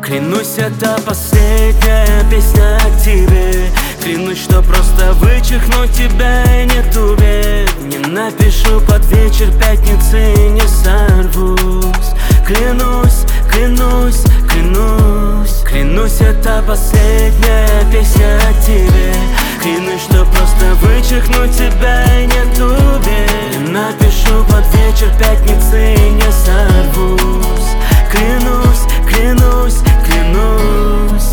Клянусь, это последняя песня к тебе. Клянусь, что просто вычеркну тебя и нету бед. Не напишу под вечер пятницы и не сорвусь. Клянусь, клянусь, клянусь. Клянусь, это последняя песня к тебе. Клянусь, что просто вычеркну тебя и нету бед. Не напишу под вечер пятницы и не сорвусь. Клянусь, клянусь, клянусь.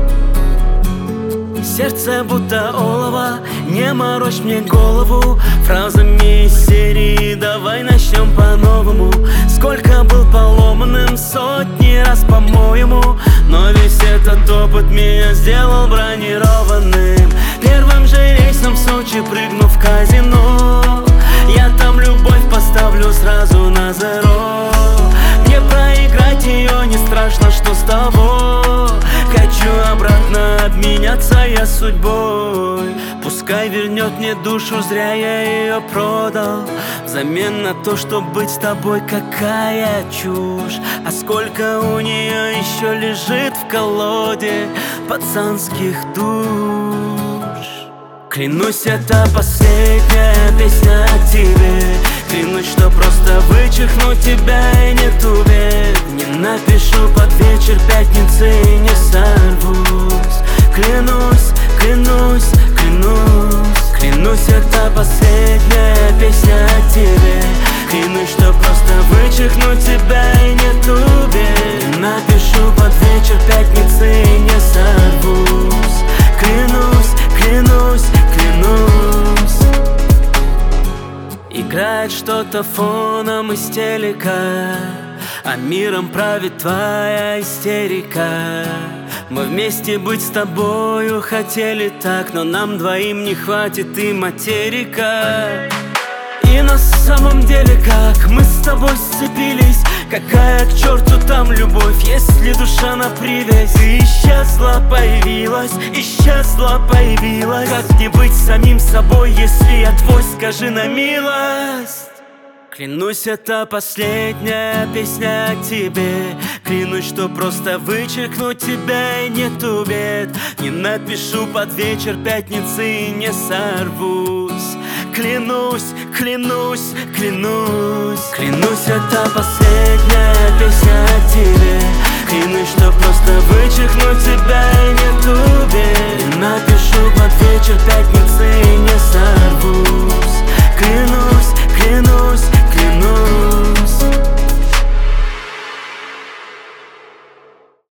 Сердце будто олово, не морочь мне голову фразами из серии «Давай начнем по-новому». Сколько был поломанным, сотни раз по-моему, но весь этот опыт меня сделал бронированным. Первым же рейсом в Сочи прыгну в казино. Я там любовь поставлю сразу на зеро. Мне проиграть ее не страшно, что с тобой. Хочу обратно обменяться я судьбой. Пускай вернет мне душу, зря я ее продал. Взамен на то, чтобы быть с тобой, какая чушь. А сколько у нее еще лежит в колоде пацанских душ. Клянусь, это последняя песня к тебе. Клянусь, что просто вычеркну тебя и нету бед. Не напишу под вечер пятницы и не сорвусь. Клянусь, клянусь, клянусь. Клянусь, это последняя песня к тебе. Клянусь, что просто вычеркну тебя и нету бед. Не напишу под вечер пятницы и не сорвусь. Клянусь, клянусь, клянусь. Играет что-то фоном из телека, а миром правит твоя истерика. Мы вместе быть с тобою хотели так, но нам двоим не хватит и материка. И на самом деле как мы с тобой сцепились? Какая к черту там любовь, если душа на привязь? И исчезла, появилась, исчезла, появилась. Как не быть самим собой, если я твой, скажи на милость. Клянусь, это последняя песня к тебе. Клянусь, что просто вычеркну тебя и нету бед. Не напишу под вечер пятницы и не сорвусь. Клянусь, клянусь, клянусь. Клянусь, это последняя песня к тебе. Клянусь, что просто вычеркну тебя и нету бед. Не напишу под вечер пятницы и не сорвусь.